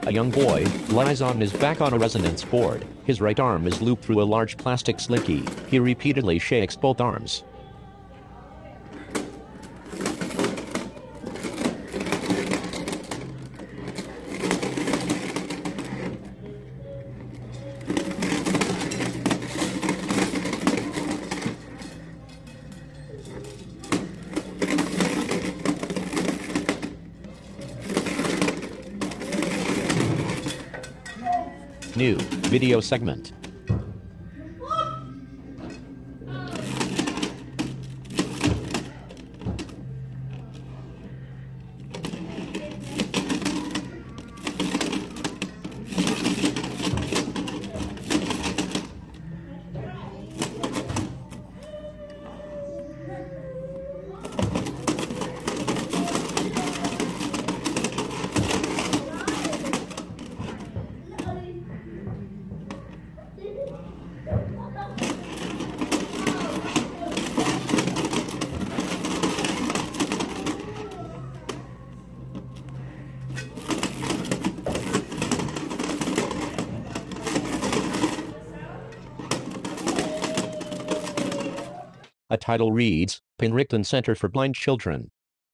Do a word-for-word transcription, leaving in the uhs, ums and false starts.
A young boy lies on his back on a resonance board. His right arm is looped through a large plastic slinky. He repeatedly shakes both arms. New video segment. A title reads, Penricton Center for Blind Children.